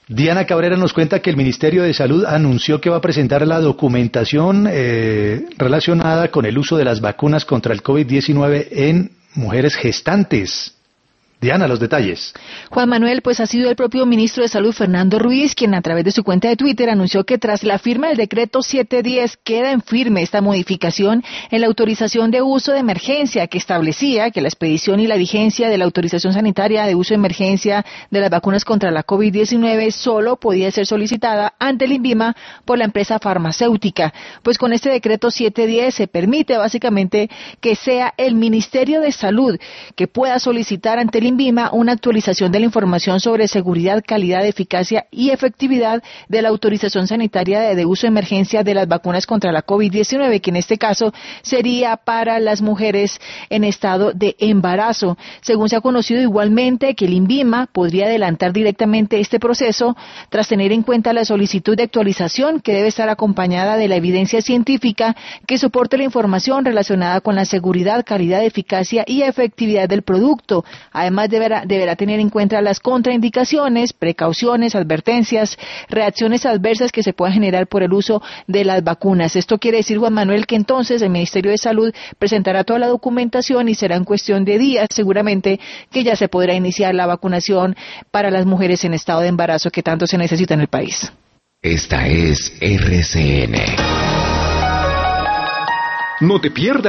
Diana Cabrera nos cuenta que el Ministerio de Salud anunció que va a presentar la documentación relacionada con el uso de las vacunas contra el COVID-19 en mujeres gestantes. Diana, los detalles. Juan Manuel, pues ha sido el propio ministro de Salud, Fernando Ruiz, quien a través de su cuenta de Twitter anunció que tras la firma del decreto 710 queda en firme esta modificación en la autorización de uso de emergencia que establecía que la expedición y la vigencia de la autorización sanitaria de uso de emergencia de las vacunas contra la COVID-19 solo podía ser solicitada ante el INVIMA por la empresa farmacéutica. Pues con este decreto 710 se permite básicamente que sea el Ministerio de Salud que pueda solicitar ante el INVIMA una actualización de la información sobre seguridad, calidad, eficacia y efectividad de la autorización sanitaria de uso de emergencia de las vacunas contra la COVID-19, que en este caso sería para las mujeres en estado de embarazo. Según se ha conocido igualmente que el INVIMA podría adelantar directamente este proceso tras tener en cuenta la solicitud de actualización que debe estar acompañada de la evidencia científica que soporte la información relacionada con la seguridad, calidad, eficacia y efectividad del producto. Además, deberá tener en cuenta las contraindicaciones, precauciones, advertencias, reacciones adversas que se puedan generar por el uso de las vacunas. Esto quiere decir, Juan Manuel, que entonces el Ministerio de Salud presentará toda la documentación y será en cuestión de días, seguramente, que ya se podrá iniciar la vacunación para las mujeres en estado de embarazo que tanto se necesita en el país. Esta es RCN. No te pierdas